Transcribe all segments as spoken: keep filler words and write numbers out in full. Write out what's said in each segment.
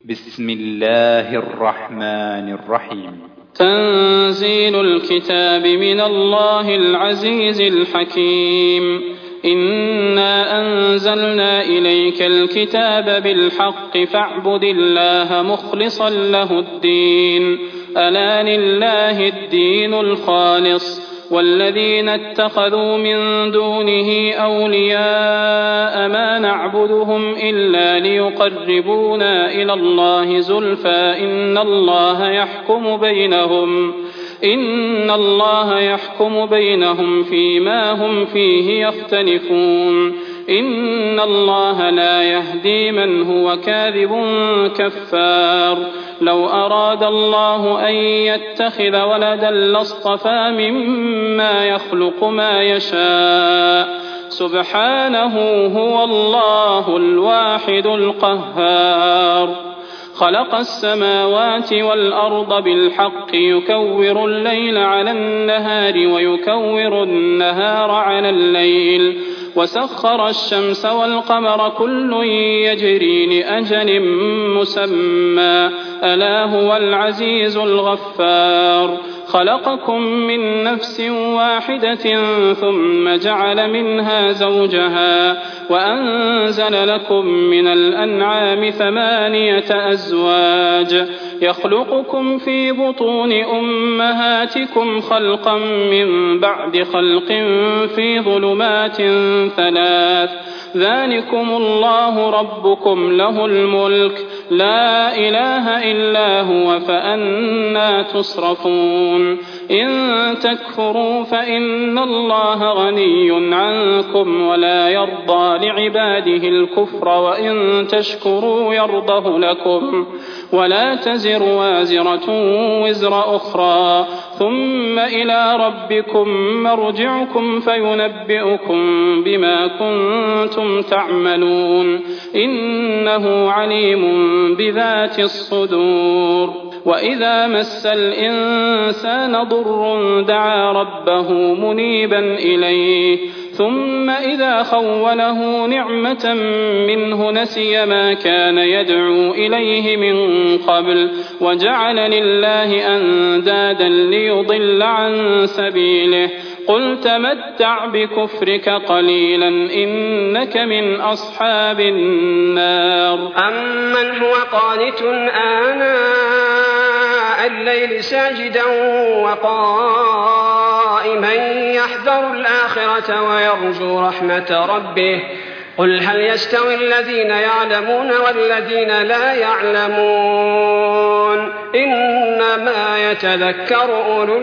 بسم الله الرحمن الرحيم. تنزيل الكتاب من الله العزيز الحكيم. إنا أنزلنا إليك الكتاب بالحق فاعبد الله مخلصا له الدين. ألا لله الدين الخالص والذين اتخذوا من دونه أولياء ما نعبدهم إلا ليقربونا إلى الله زلفى إن الله يحكم بينهم إن الله يحكم بينهم فيما هم فيه يختلفون. إن الله لا يهدي من هو كاذب كفار. لو أراد الله أن يتخذ ولدا لاصطفى مما يخلق ما يشاء سبحانه هو الله الواحد القهار. خلق السماوات والأرض بالحق يكور الليل على النهار ويكور النهار على الليل وسخر الشمس والقمر كل يجري لأجل مسمى ألا هو العزيز الغفار. خلقكم من نفس واحدة ثم جعل منها زوجها وأنزل لكم من الأنعام ثمانية أزواج يخلقكم في بطون أمهاتكم خلقا من بعد خلق في ظلمات ثلاث ذلكم الله ربكم له الملك لا إله إلا هو فأنى تصرفون. إن تكفروا فإن الله غني عنكم ولا يرضى لعباده الكفر وإن تشكروا يرضه لكم ولا تزر وازرة وزر أخرى ثم إلى ربكم مرجعكم فينبئكم بما كنتم تعملون إنه عليم بذات الصدور. وإذا مس الإنسان ضر دعا ربه منيبا إليه ثم إذا خوله نعمة منه نسي ما كان يدعو إليه من قبل وجعل لله أندادا ليضل عن سبيله. قل تمتع بكفرك قليلا إنك من أصحاب النار. أمن هو قانت آناء الليل ساجدا وقائما يحذر الآخرة ويرجو رحمة ربه قل هل يستوي الذين يعلمون والذين لا يعلمون إنما يتذكر أولو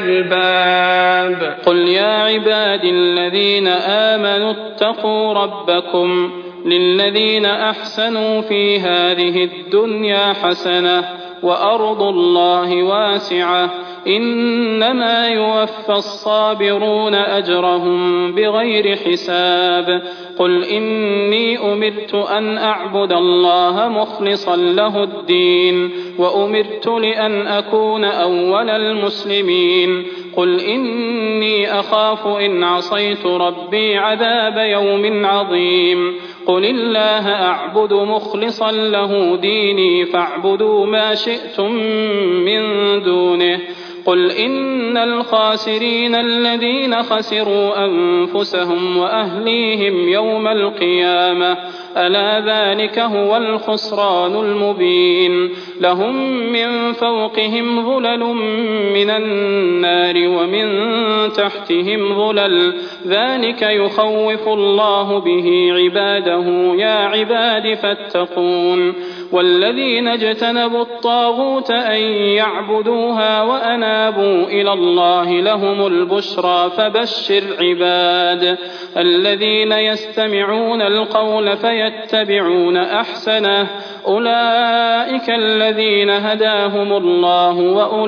الألباب. قل يا عبادي الذين آمنوا اتقوا ربكم للذين أحسنوا في هذه الدنيا حسنة وأرض الله واسعة إنما يوفى الصابرون أجرهم بغير حساب. قل إني أمرت أن أعبد الله مخلصا له الدين وأمرت لأن أكون أول المسلمين. قل إني أخاف إن عصيت ربي عذاب يوم عظيم. قل الله أعبد مخلصا له ديني فاعبدوا ما شئتم من دونه. قل إن الخاسرين الذين خسروا أنفسهم وأهليهم يوم القيامة ألا ذلك هو الخسران المبين. لهم من فوقهم ظلل من النار ومن تحتهم ظلل ذلك يخوف الله به عباده يا عباد فاتقون. والذين اجتنبوا الطاغوت أن يعبدوها وأنابوا إلى الله لهم البشرى فبشر عباد الذين يستمعون القول فيتبعون أحسنه أولئك الذين هداهم الله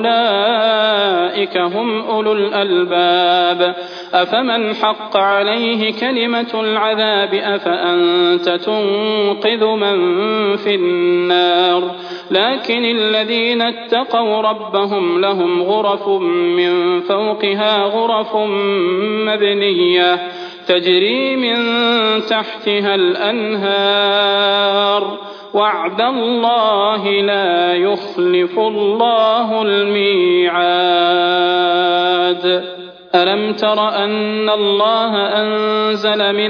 وأولئك هم أولو الألباب. أفمن حق عليه كلمة العذاب أفأنت تنقذ من في النار. لكن الذين اتقوا ربهم لهم غرف من فوقها غرف مبنية تجري من تحتها الأنهار وعد الله لا يخلف الله الميعاد. ألم تر أن الله أنزل من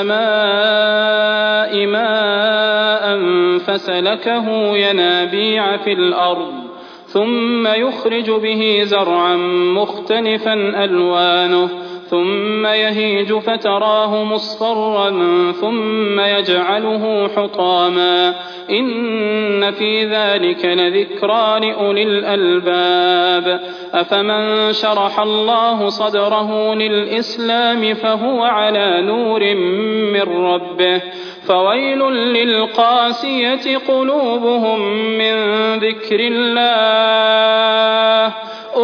السماء ماء فسلكه ينابيع في الأرض ثم يخرج به زرعا مختلفا ألوانه ثم يهيج فتراه مصفرا ثم يجعله حطاما إن في ذلك لذكرى لأولي الألباب. أفمن شرح الله صدره للإسلام فهو على نور من ربه فويل للقاسية قلوبهم من ذكر الله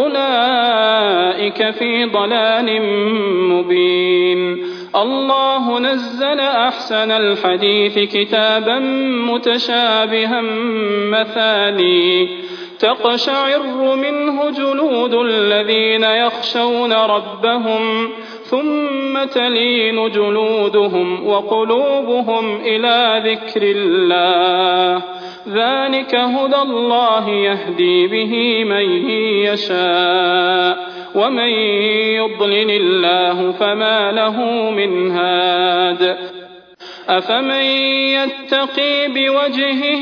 أولئك في ضلال مبين. الله نزل أحسن الحديث كتابا متشابها مثاني تقشعر منه جلود الذين يخشون ربهم ثم تلين جلودهم وقلوبهم إلى ذكر الله ذلك هدى الله يهدي به من يشاء ومن يضلل الله فما له من هاد. أفمن يتقي بوجهه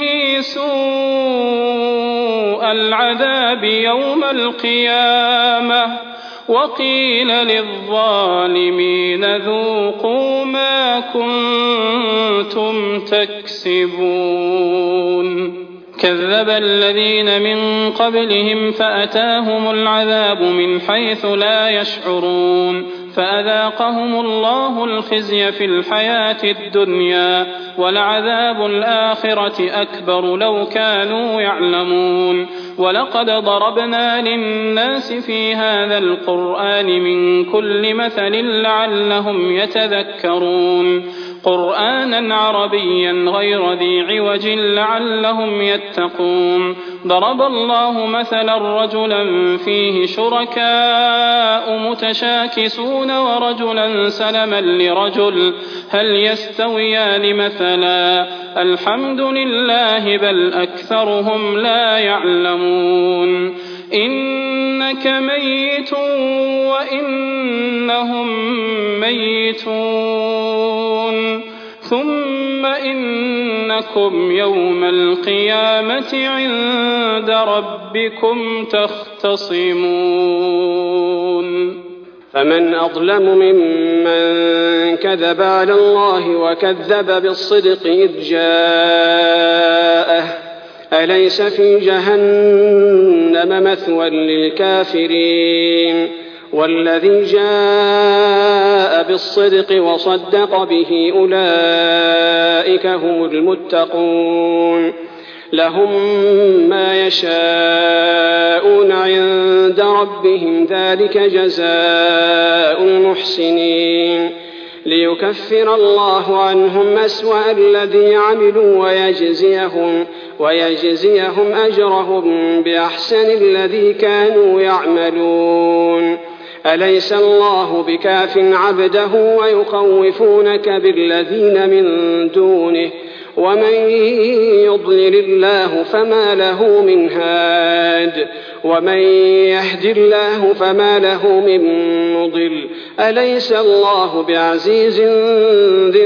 سوء العذاب يوم القيامة وقيل للظالمين ذوقوا ما كنتم تكسبون. كذب الذين من قبلهم فأتاهم العذاب من حيث لا يشعرون فأذاقهم الله الخزي في الحياة الدنيا ولعذاب الآخرة أكبر لو كانوا يعلمون. ولقد ضربنا للناس في هذا القرآن من كل مثل لعلهم يتذكرون قرآنا عربيا غير ذي عوج لعلهم يتقون. ضرب الله مثلا رجلا فيه شركاء متشاكسون ورجلا سلما لرجل هل يستويان مثلا الحمد لله بل أكثرهم لا يعلمون. إنك ميت وإنهم ميتون ثم إنكم يوم القيامة عند ربكم تختصمون. فمن أظلم ممن كذب على الله وكذب بالصدق إذ جاءه أليس في جهنم مثوى للكافرين والذي جاء بالصدق وصدق به أولئك هم المتقون لهم ما يشاءون عند ربهم ذلك جزاء المحسنين ليكفر الله عنهم أسوأ الذي عملوا ويجزيهم, ويجزيهم أجرهم بأحسن الذي كانوا يعملون. أليس الله بكاف عبده ويخوفونك بالذين من دونه ومن يضلل الله فما له من هاد ومن يهد الله فما له من مضل. أليس الله بعزيز ذي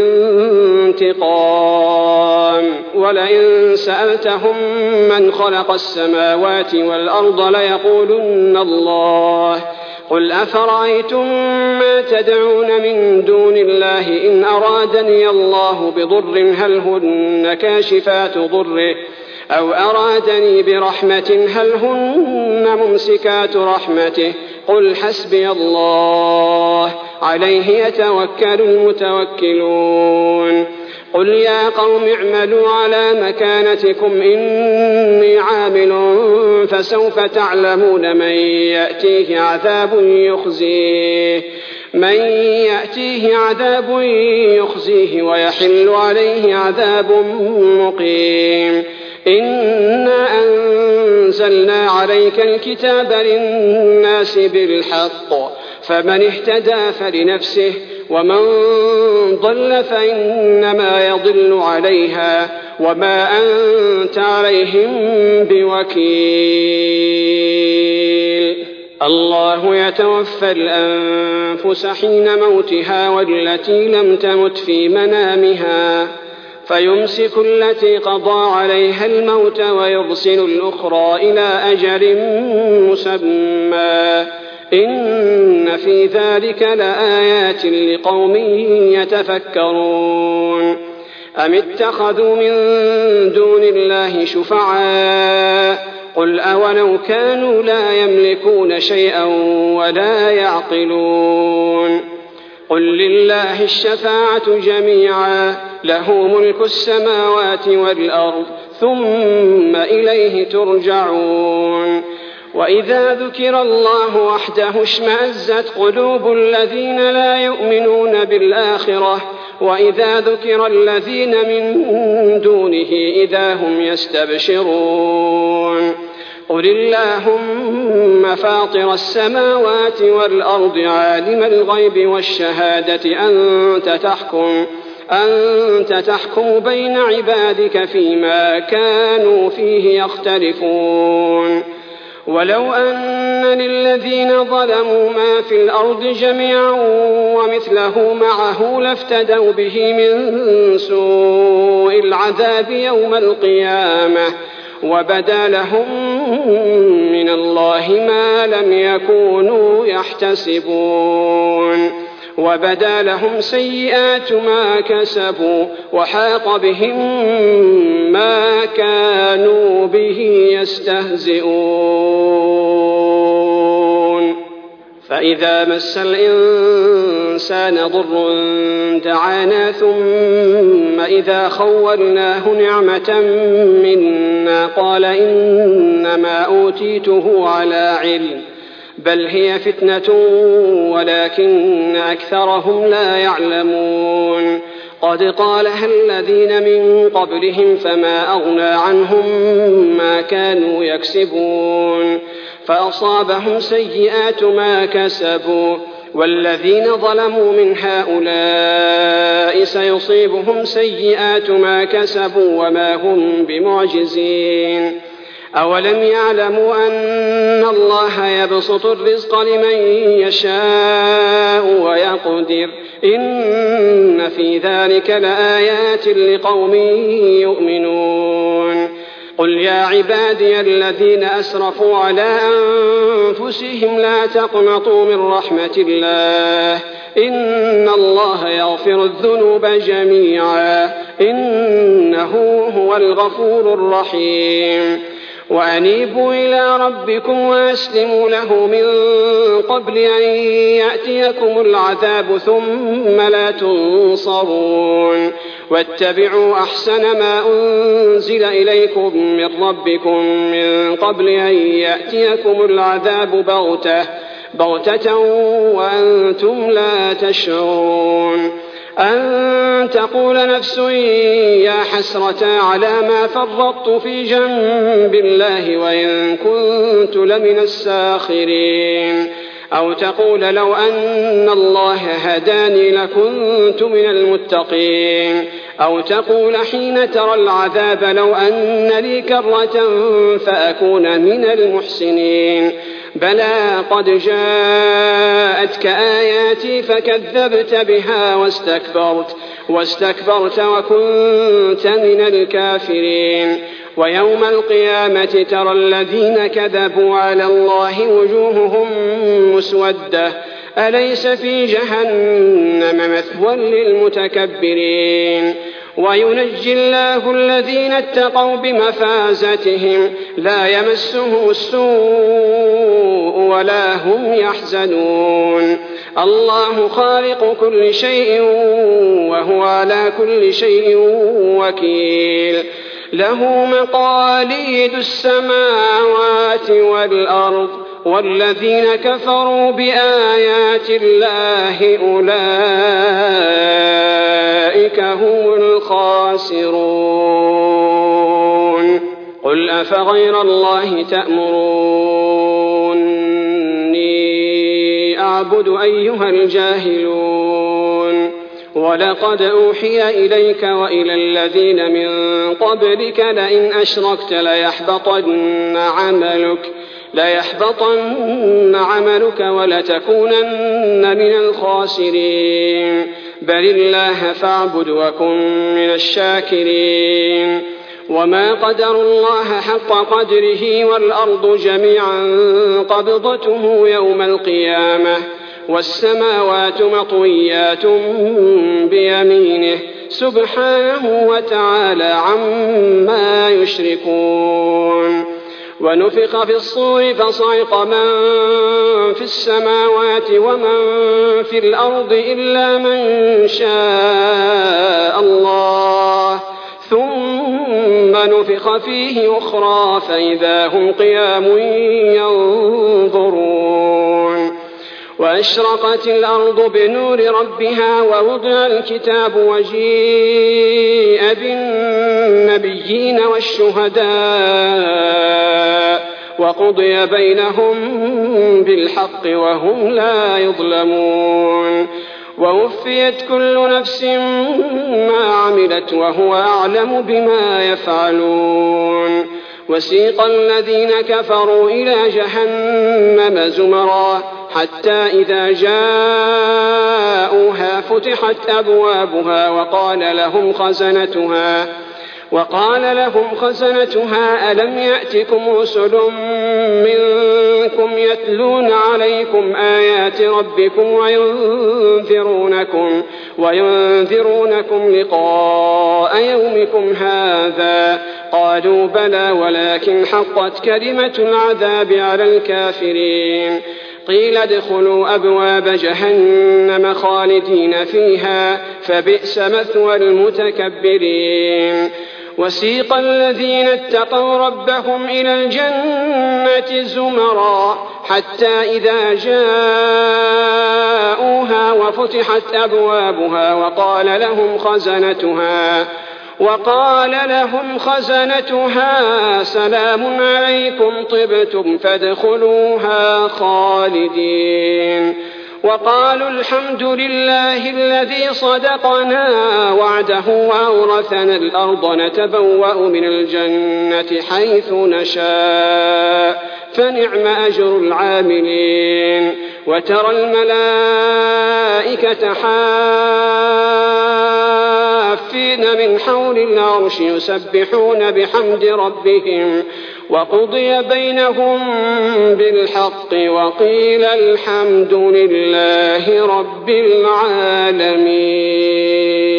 انتقام. ولئن سألتهم من خلق السماوات والأرض ليقولن الله قل أفرأيتم ما تدعون من دون الله إن أرادني الله بضر هل هن كاشفات ضره أو أرادني برحمة هل هن ممسكات رحمته قل حسبي الله عليه يتوكل المتوكلون. قل يا قوم اعملوا على مكانتكم إني عامل فسوف تعلمون من يأتيه عذاب يخزيه من يأتيه عذاب يخزيه ويحل عليه عذاب مقيم. إنا أنزلنا عليك الكتاب للناس بالحق فمن اهتدى فلنفسه ومن ضل فإنما يضل عليها وما أنت عليهم بوكيل. الله يتوفى الأنفس حين موتها والتي لم تمت في منامها فيمسك التي قضى عليها الموت ويرسل الأخرى إلى أجل مسمى إن في ذلك لآيات لقوم يتفكرون. أم اتخذوا من دون الله شفعاء قل أولو كانوا لا يملكون شيئا ولا يعقلون. قل لله الشفاعة جميعا له ملك السماوات والأرض ثم إليه ترجعون. وإذا ذكر الله وحده اشمأزت قلوب الذين لا يؤمنون بالآخرة وإذا ذكر الذين من دونه إذا هم يستبشرون. قل اللهم فاطر السماوات والأرض عالم الغيب والشهادة أنت تحكم أنت تحكم بين عبادك فيما كانوا فيه يختلفون. ولو أن للذين ظلموا ما في الأرض جميعا ومثله معه لافتدوا به من سوء العذاب يوم القيامة وبدا لهم من الله ما لم يكونوا يحتسبون وبدا لهم سيئات ما كسبوا وحاق بهم ما كانوا به يستهزئون. فإذا مس الإنسان ضر دعانا ثم إذا خولناه نعمة منا قال إنما أوتيته على علم بل هي فتنة ولكن أكثرهم لا يعلمون. قد قالها الذين من قبلهم فما أغنى عنهم ما كانوا يكسبون فأصابهم سيئات ما كسبوا والذين ظلموا من هؤلاء سيصيبهم سيئات ما كسبوا وما هم بمعجزين. أولم يعلموا أن الله يبسط الرزق لمن يشاء ويقدر إن في ذلك لآيات لقوم يؤمنون. قل يا عبادي الذين أسرفوا على أنفسهم لا تقنطوا من رحمة الله إن الله يغفر الذنوب جميعا إنه هو الغفور الرحيم. وأنيبوا إلى ربكم وأسلموا له من قبل أن يأتيكم العذاب ثم لا تنصرون. واتبعوا أحسن ما أنزل إليكم من ربكم من قبل أن يأتيكم العذاب بغتة بغتة وأنتم لا تشعرون. أن تقول نفس يا حسرة على ما فرطت في جنب الله وإن كنت لمن الساخرين أو تقول لو أن الله هداني لكنت من المتقين أو تقول حين ترى العذاب لو أن لي كرة فأكون من المحسنين. بلى قد جاءتك آياتي فكذبت بها واستكبرت واستكبرت وكنت من الكافرين. ويوم القيامة ترى الذين كذبوا على الله وجوههم مسودة أليس في جهنم مثوى للمتكبرين. وينجي الله الذين اتقوا بمفازتهم لا يمسهم السوء ولا هم يحزنون. الله خالق كل شيء وهو على كل شيء وكيل. له مقاليد السماوات والأرض والذين كفروا بآيات الله أولئك هم الخاسرون. قل أفغير الله تأمروني أعبد أيها الجاهلون. ولقد أوحي إليك وإلى الذين من قبلك لئن أشركت ليحبطن عملك ليحبطن عملك ولتكونن من الخاسرين بل الله فاعبد وكن من الشاكرين وما قدروا الله حق قدره والأرض جميعا قبضته يوم القيامة والسماوات مطويات بيمينه سبحانه وتعالى عما يشركون ونفخ في الصور فصعق من في السماوات ومن في الأرض إلا من شاء الله ثم نفخ فيه أخرى فإذا هم قيام ينظرون وأشرقت الأرض بنور ربها ووضع الكتاب وجيء بالنبيين والشهداء وقضي بينهم بالحق وهم لا يظلمون ووفيت كل نفس ما عملت وهو أعلم بما يفعلون وسيق الذين كفروا إلى جهنم زمرا حتى إذا جاءوها فتحت أبوابها وقال لهم خزنتها وقال لهم خزنتها ألم يأتكم رسل منكم يتلون عليكم آيات ربكم وينذرونكم, وينذرونكم لقاء يومكم هذا قالوا بلى ولكن حقت كلمة العذاب على الكافرين قيل ادخلوا أبواب جهنم خالدين فيها فبئس مثوى المتكبرين وسيق الذين اتقوا ربهم إلى الجنة زمرا حتى إذا جاءوها وفتحت أبوابها وقال لهم خزنتها وقال لهم خزنتها سلام عليكم طبتم فادخلوها خالدين وقالوا الحمد لله الذي صدقنا وعده وأورثنا الأرض نتبوأ من الجنة حيث نشاء فنعم أجر العاملين وترى الملائكة حافين من حول العرش يسبحون بحمد ربهم وقضي بينهم بالحق وقيل الحمد لله رب العالمين.